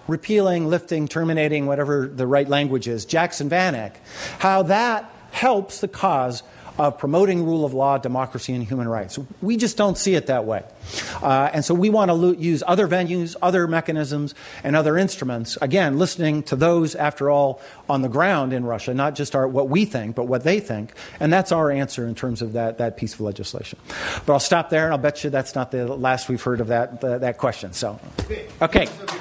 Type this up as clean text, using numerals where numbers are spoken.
repealing, lifting, terminating, whatever the right language is, Jackson Vanik, how that helps the cause of promoting rule of law, democracy, and human rights. We just don't see it that way. And so we want to use other venues, other mechanisms, and other instruments, again, listening to those, after all, on the ground in Russia, not just what we think, but what they think. And that's our answer in terms of that piece of legislation. But I'll stop there, and I'll bet you that's not the last we've heard of that question. So, okay.